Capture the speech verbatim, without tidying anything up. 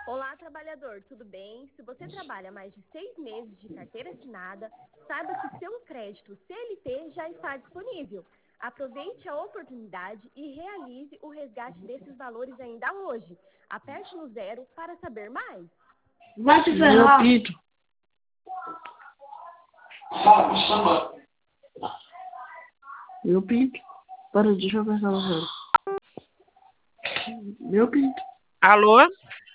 Olá, trabalhador, tudo bem? Se você trabalha mais de seis meses de carteira assinada, saiba que seu crédito C L T já está disponível. Aproveite a oportunidade e realize o resgate desses valores ainda hoje. Aperte no zero para saber mais. Vai se Meu ferrar. pinto. Meu pinto. Para, deixa eu pensar no zero. Meu pinto. Alô?